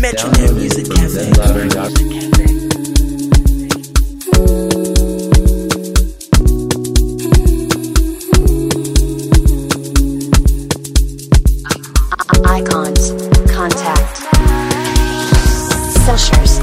Metronome Music Cafe. Icons, contact, Sushers.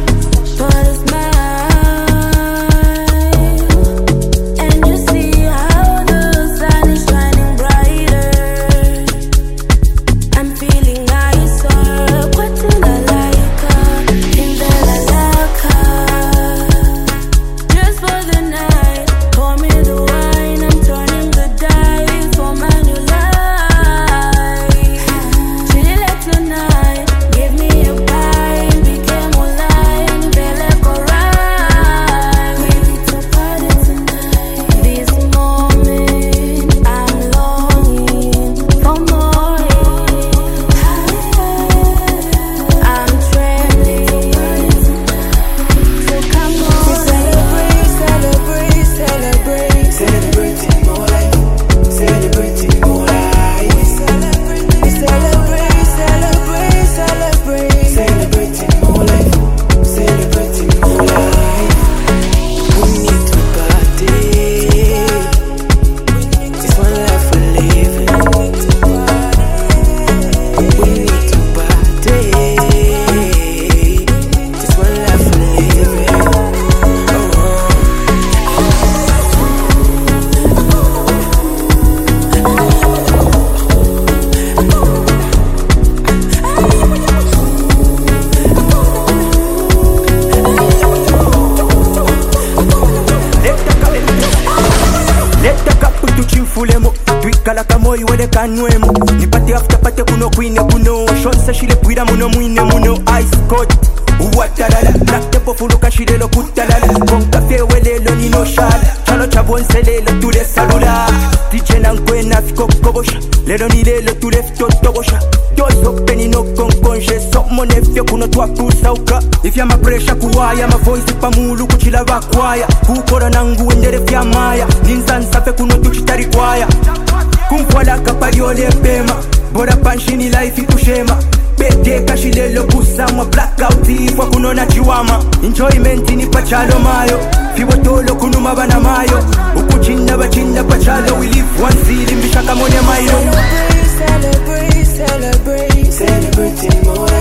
Kanwemo nipate after pate kuno kwine kuno shonsa shile pwira muno mwine muno ice cold uwatalala nakte pofuluka shilelo kutalala konka fewelelo nino shala chalo chabonselelo tule salula DJ nankwena fikokobosha lelo ni lelo tule fitotobosha dozo peni no konkonje somone fyo kuno twakusauka ifya mapresha kuwaya mavoice pamulu kuchila bakwaya kukora nangu endere fya maya ninzansa fe kuno tuchitari kwaya kumfwala kapayole pema bora panshini life ikushema pete kashilelo kusamwa blackout ifwa kunona chiwama enjoyment ni pachalo mayo fibotolo kunuma bana mayo ukuchinda bachinda pachalo we live once ilimbisha kamone mayo celebrate celebrating more